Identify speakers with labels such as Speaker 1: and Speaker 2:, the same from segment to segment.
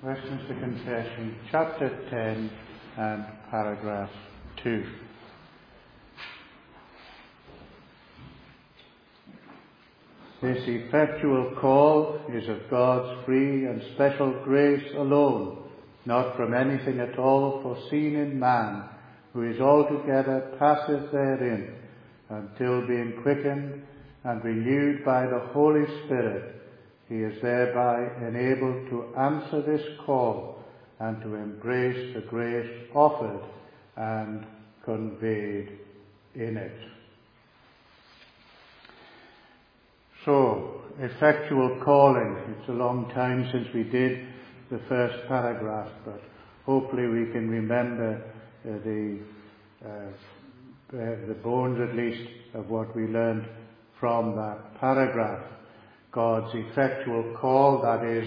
Speaker 1: Westminster Confession, chapter 10 and paragraph 2. This effectual call is of God's free and special grace alone, not from anything at all foreseen in man, who is altogether passive therein, until being quickened and renewed by the Holy Spirit, he is thereby enabled to answer this call and to embrace the grace offered and conveyed in it. So, effectual calling. It's a long time since we did the first paragraph, but hopefully we can remember the bones at least of what we learned from that paragraph. God's effectual call, that is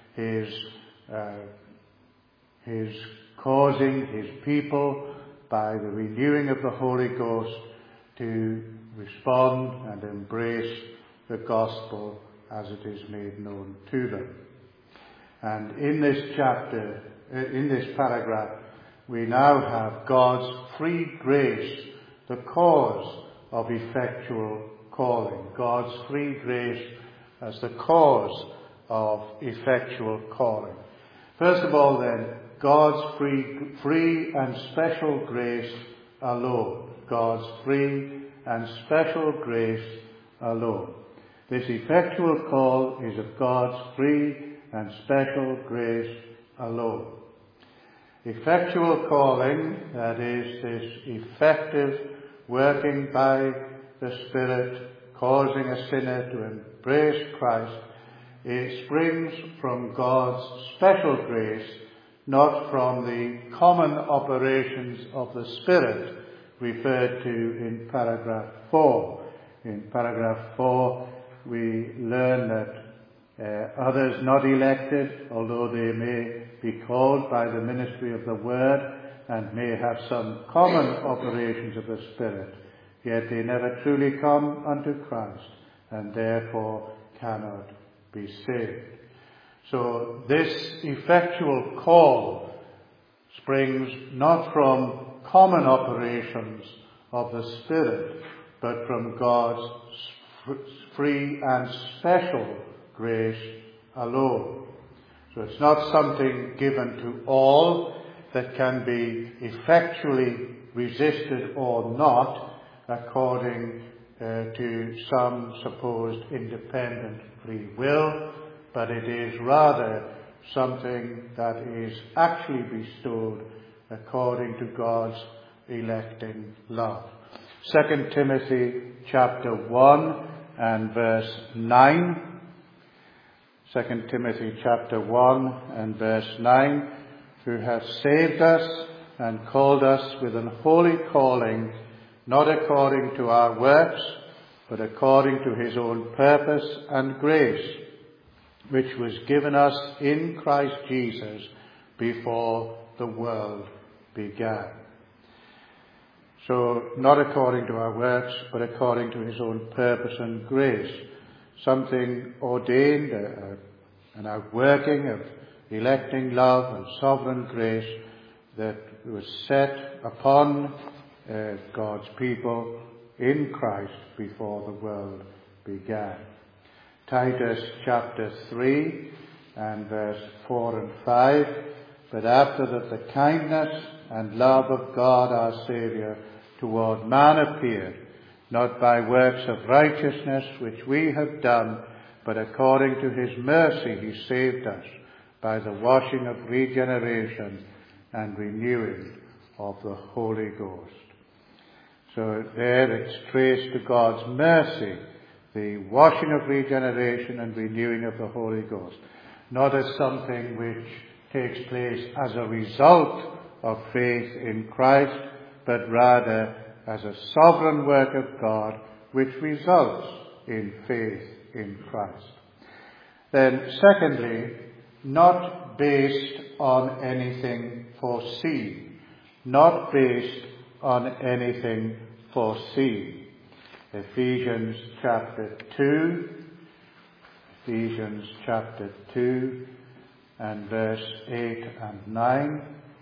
Speaker 1: his causing his people by the renewing of the Holy Ghost to respond and embrace the gospel as it is made known to them. And in this chapter, in this paragraph, we now have God's free grace, the cause of effectual calling. God's free grace as the cause of effectual calling. First of all then, God's free and special grace alone. God's free and special grace alone. This effectual call is of God's free and special grace alone. Effectual calling, that is, this effective working by the Spirit, causing a sinner to embrace Christ, it springs from God's special grace, not from the common operations of the Spirit referred to in paragraph 4. In paragraph 4, we learn that others not elected, although they may be called by the ministry of the Word and may have some common operations of the Spirit, yet they never truly come unto Christ and therefore cannot be saved. So this effectual call springs not from common operations of the Spirit, but from God's free and special grace alone. So it's not something given to all that can be effectually resisted or not according to some supposed independent free will, but it is rather something that is actually bestowed according to God's electing love. 2 Timothy chapter 1 and verse 9. 2 Timothy chapter 1 and verse 9. Who hath saved us and called us with an holy calling, not according to our works, but according to his own purpose and grace, which was given us in Christ Jesus before the world began. So, not according to our works, but according to his own purpose and grace. Something ordained, an outworking of electing love and sovereign grace that was set upon God's people in Christ before the world began. Titus chapter 3 and verse 4 and 5. But after that the kindness and love of God our Saviour toward man appeared, not by works of righteousness which we have done, but according to his mercy he saved us by the washing of regeneration and renewing of the Holy Ghost. So there it's traced to God's mercy, the washing of regeneration and renewing of the Holy Ghost, not as something which takes place as a result of faith in Christ, but rather as a sovereign work of God which results in faith in Christ. Then secondly, not based on anything foreseen. Not based on anything foreseen. Ephesians chapter 2 and verse 8 and 9.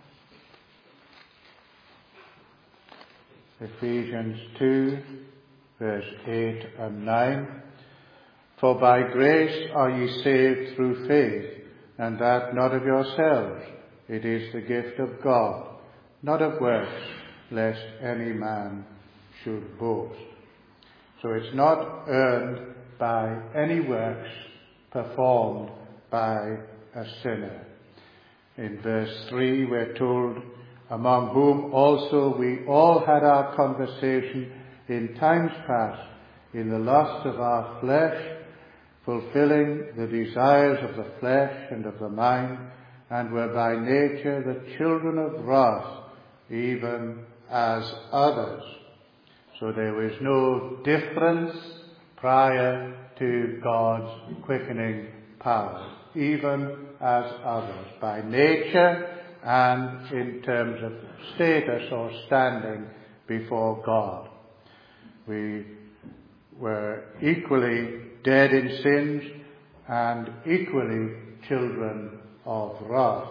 Speaker 1: Ephesians 2, verse 8 and 9. For by grace are ye saved through faith, and that not of yourselves. It is the gift of God, not of works, lest any man should boast. So it's not earned by any works performed by a sinner. In verse 3 we're told, among whom also we all had our conversation in times past, in the lust of our flesh, fulfilling the desires of the flesh and of the mind, and were by nature the children of wrath, even as others. So there was no difference prior to God's quickening power, even as others, by nature and in terms of status or standing before God. We were equally dead in sins and equally children of wrath.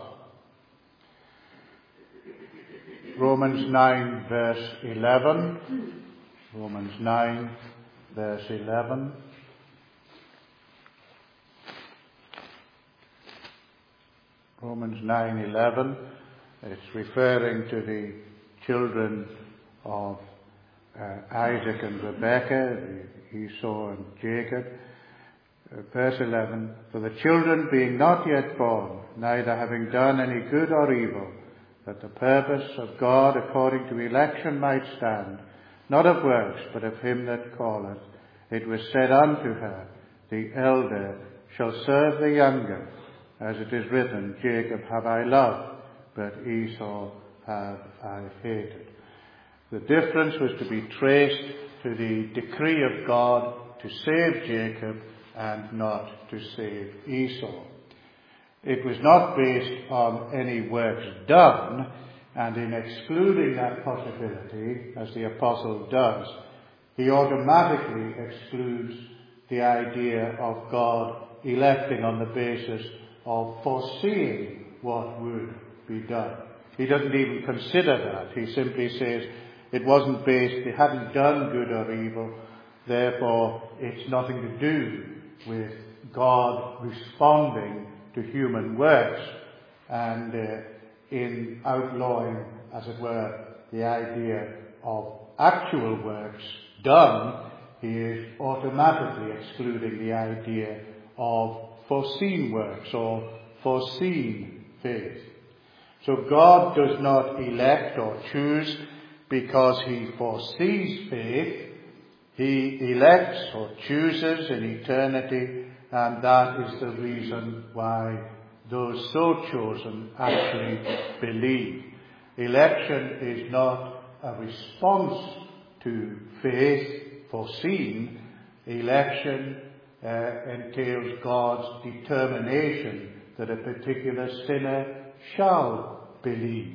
Speaker 1: Romans 9 verse 11. Romans 9 verse 11. Romans 9:11. It's referring to the children of Isaac and Rebekah, Esau and Jacob. Verse 11, for the children being not yet born, neither having done any good or evil, that the purpose of God according to election might stand, not of works, but of him that calleth. It was said unto her, the elder shall serve the younger, as it is written, Jacob have I loved, but Esau have I hated. The difference was to be traced to the decree of God to save Jacob and not to save Esau. It was not based on any works done, and in excluding that possibility, as the apostle does, he automatically excludes the idea of God electing on the basis of foreseeing what would be done. He doesn't even consider that. He simply says it wasn't based, they hadn't done good or evil, therefore it's nothing to do with God responding to human works and in outlawing, as it were, the idea of actual works done. He is automatically excluding the idea of foreseen works or foreseen faith. So God does not elect or choose because he foresees faith. He elects or chooses in eternity, and that is the reason why those so chosen actually believe. Election is not a response to faith foreseen. Election entails God's determination that a particular sinner shall believe.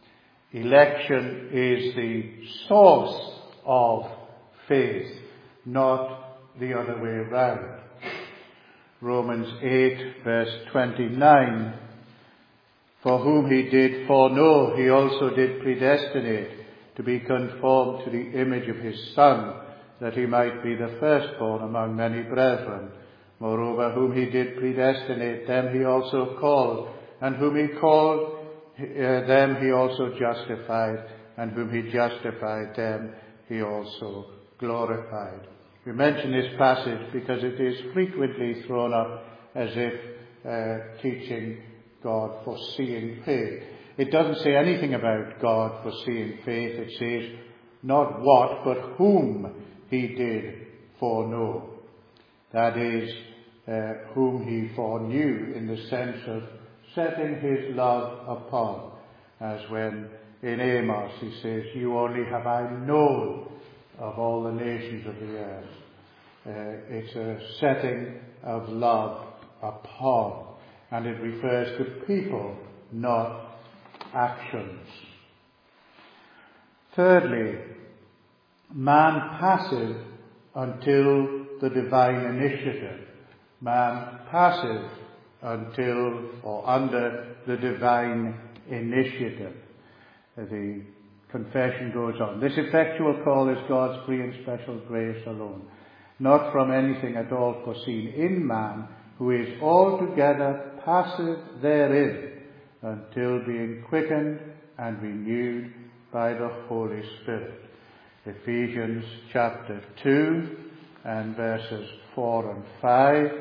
Speaker 1: Election is the source of faith, not the other way around. Romans 8 verse 29, for whom he did foreknow, he also did predestinate to be conformed to the image of his Son, that he might be the firstborn among many brethren. Moreover, whom he did predestinate, them he also called, and whom he called, them he also justified, and whom he justified, them he also glorified. We mention this passage because it is frequently thrown up as if teaching God foreseeing faith. It doesn't say anything about God foreseeing faith. It says not what, but whom he did foreknow. That is, whom he foreknew in the sense of setting his love upon. As when in Amos he says, you only have I known of all the nations of the earth. It's a setting of love upon, and it refers to people, not actions. Thirdly, man passive until the divine initiative. Man passive until or under the divine initiative. The confession goes on. This effectual call is God's free and special grace alone, not from anything at all foreseen in man, who is altogether passive therein, until being quickened and renewed by the Holy Spirit. Ephesians chapter 2 and verses 4 and 5.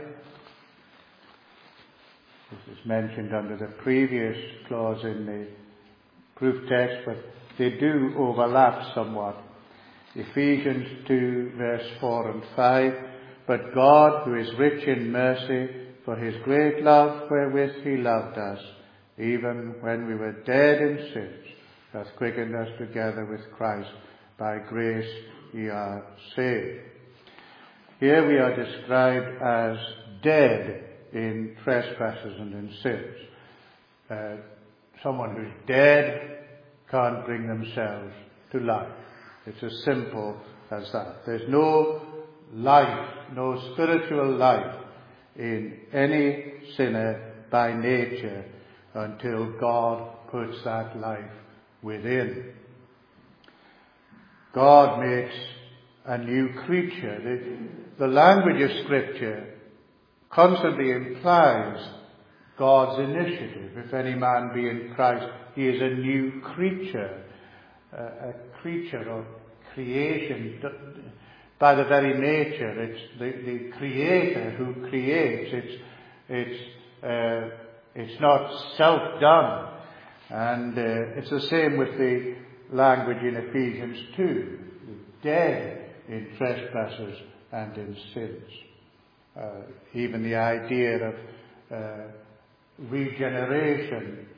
Speaker 1: This is mentioned under the previous clause in the proof text, but they do overlap somewhat. Ephesians 2 verse 4 and 5. But God, who is rich in mercy, for his great love wherewith he loved us, even when we were dead in sins, hath quickened us together with Christ. By grace ye are saved. Here we are described as dead in trespasses and in sins. Someone who's dead can't bring themselves to life. It's as simple as that. There's no life, no spiritual life in any sinner by nature until God puts that life within. God makes a new creature. The language of Scripture constantly implies God's initiative. If any man be in Christ, he is a new creature. A creature of creation. By the very nature, it's the Creator who creates. It's not self-done. And it's the same with the language in Ephesians 2. Dead in trespasses and in sins. Even the idea of regeneration,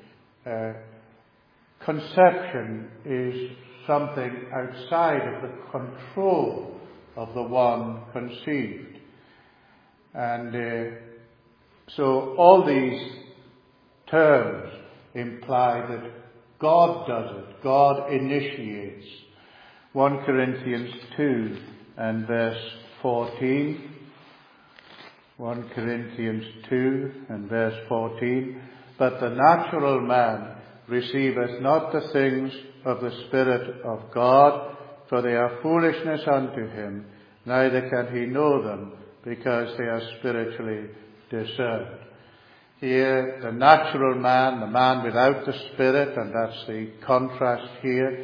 Speaker 1: conception is something outside of the control of the one conceived. And so all these terms imply that God does it. God initiates. 1 Corinthians 2 and verse 14. 1 Corinthians 2 and verse 14. But the natural man receiveth not the things of the Spirit of God, for they are foolishness unto him, neither can he know them, because they are spiritually discerned. Here, the natural man, the man without the Spirit, and that's the contrast here,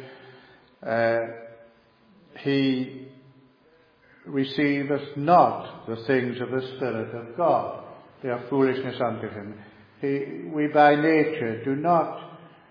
Speaker 1: he receiveth not the things of the Spirit of God. They are foolishness unto him. We by nature do not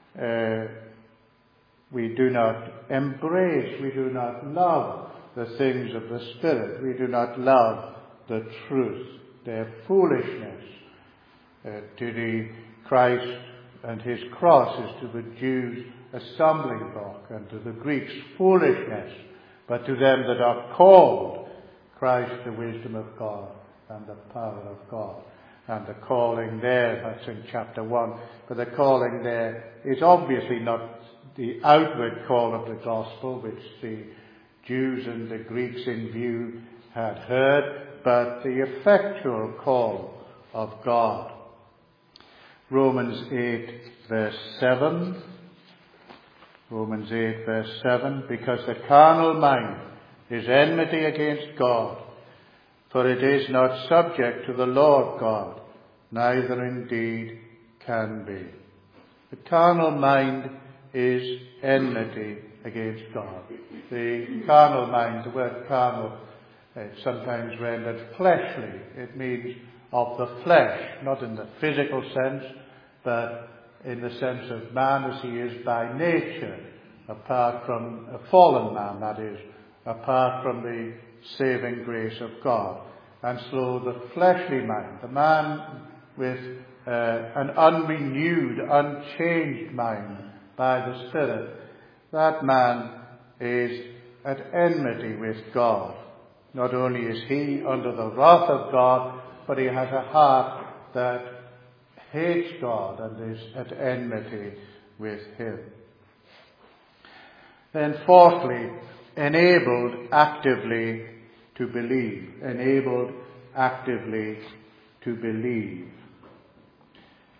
Speaker 1: embrace, we do not love the things of the Spirit. We do not love the truth. They are foolishness to the Christ, and his cross is to the Jews a stumbling block, and to the Greeks foolishness. But to them that are called, Christ the wisdom of God and the power of God. And the calling there, that's in chapter 1, but the calling there is obviously not the outward call of the gospel, which the Jews and the Greeks in view had heard, but the effectual call of God. Romans 8 verse 7. Romans 8 verse 7. Because the carnal mind is enmity against God, for it is not subject to the law of God, neither indeed can be. The carnal mind is enmity against God. The carnal mind, the word carnal, it's sometimes rendered fleshly. It means of the flesh, not in the physical sense, but in the sense of man as he is by nature, apart from a fallen man, that is, apart from the saving grace of God. And so the fleshly mind, the man with an unrenewed, unchanged mind by the Spirit, that man is at enmity with God. Not only is he under the wrath of God, but he has a heart that hates God and is at enmity with him. Then fourthly, enabled actively to believe. Enabled actively to believe.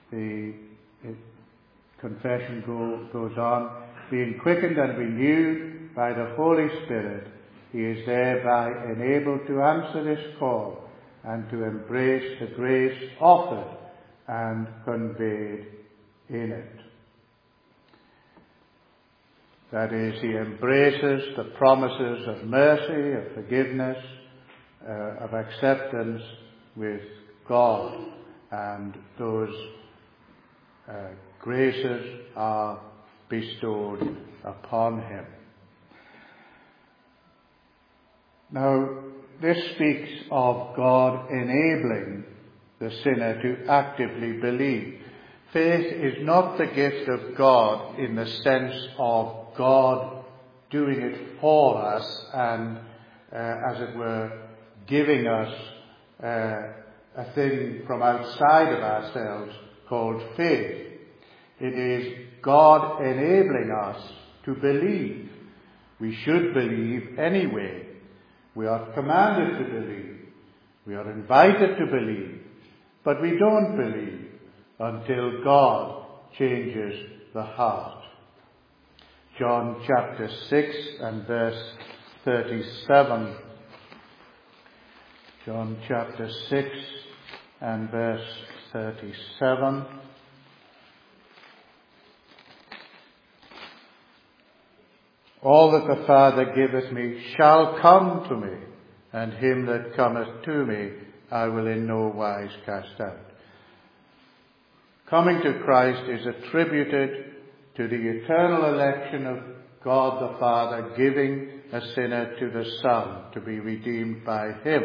Speaker 1: The confession goes on, being quickened and renewed by the Holy Spirit, he is thereby enabled to answer this call and to embrace the grace offered and conveyed in it. That is, he embraces the promises of mercy, of forgiveness, of acceptance with God, and those graces are bestowed upon him. Now, this speaks of God enabling the sinner to actively believe. Faith is not the gift of God in the sense of God doing it for us and, as it were, giving us a thing from outside of ourselves called faith. It is God enabling us to believe. We should believe anyway. We are commanded to believe. We are invited to believe. But we don't believe until God changes the heart. John chapter 6 and verse 37. John chapter 6 and verse 37. All that the Father giveth me shall come to me, and him that cometh to me I will in no wise cast out. Coming to Christ is attributed to the eternal election of God the Father giving a sinner to the Son to be redeemed by him.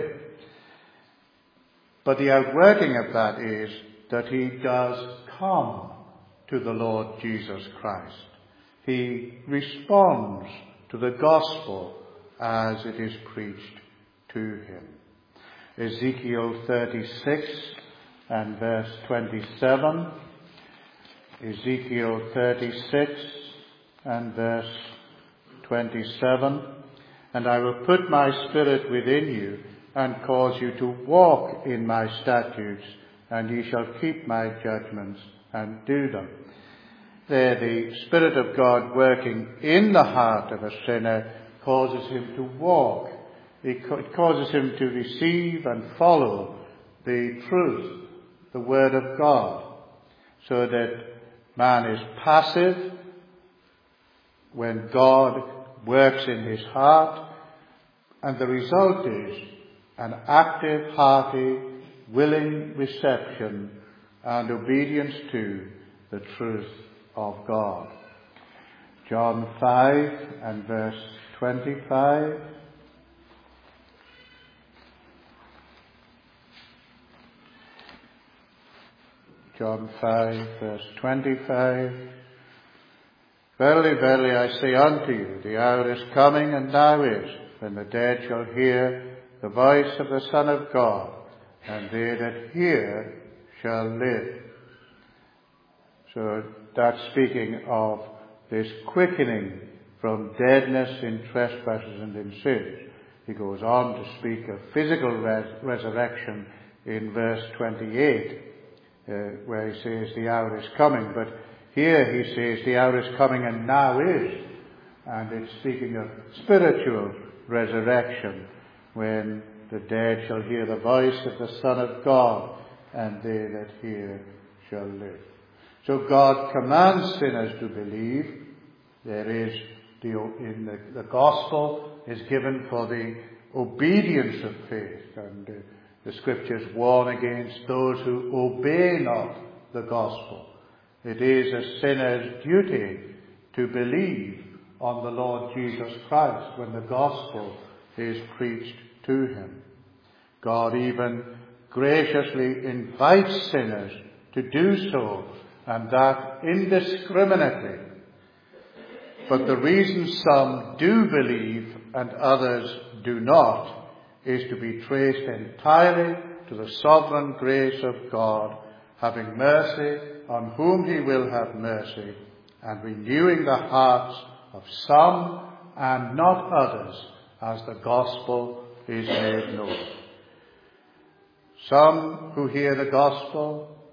Speaker 1: But the outworking of that is that he does come to the Lord Jesus Christ. He responds to the gospel as it is preached to him. Ezekiel 36 and verse 27. Ezekiel 36 and verse 27. And I will put my spirit within you and cause you to walk in my statutes, and ye shall keep my judgments and do them. There, the Spirit of God working in the heart of a sinner causes him to walk. It causes him to receive and follow the truth, the Word of God, so that man is passive when God works in his heart, and the result is an active, hearty, willing reception and obedience to the truth of God. John 5 and verse 25. John 5 verse 25. Verily, verily, I say unto you, the hour is coming, and now is, when the dead shall hear the voice of the Son of God, and they that hear shall live. So that's speaking of this quickening from deadness in trespasses and in sins. He goes on to speak of physical resurrection in verse 28, where he says the hour is coming. But here he says the hour is coming and now is. And it's speaking of spiritual resurrection, when the dead shall hear the voice of the Son of God, and they that hear shall live. So God commands sinners to believe. There is the gospel is given for the obedience of faith, and the scriptures warn against those who obey not the gospel. It is a sinner's duty to believe on the Lord Jesus Christ when the gospel is preached to him. God even graciously invites sinners to do so, and that indiscriminately. But the reason some do believe and others do not is to be traced entirely to the sovereign grace of God, having mercy on whom he will have mercy, and renewing the hearts of some and not others as the gospel is made known. Some who hear the gospel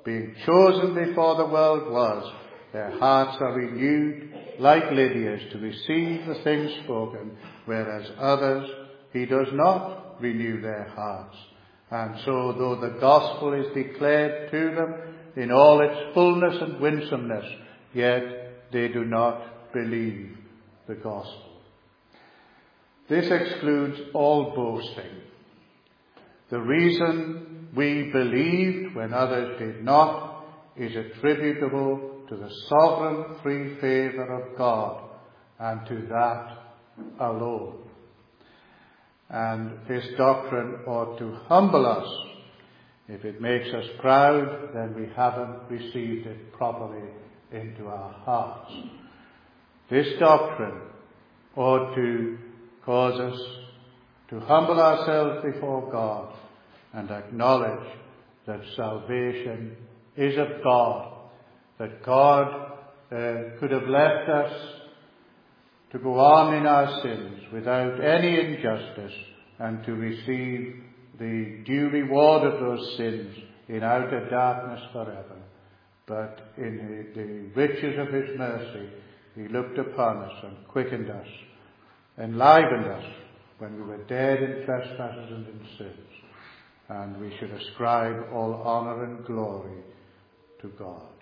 Speaker 1: being chosen before the world was, their hearts are renewed like Lydia's to receive the things spoken, whereas others he does not renew their hearts. And so, though the gospel is declared to them in all its fullness and winsomeness, yet they do not believe the gospel. This excludes all boasting. The reason we believed when others did not is attributable to the sovereign free favour of God, and to that alone. And this doctrine ought to humble us. If it makes us proud, then we haven't received it properly into our hearts. This doctrine ought to cause us to humble ourselves before God and acknowledge that salvation is of God, that God could have left us to go on in our sins without any injustice and to receive the due reward of those sins in outer darkness forever. But in the riches of his mercy, he looked upon us and quickened us, enlivened us when we were dead in trespasses and in sins. And we should ascribe all honour and glory to God.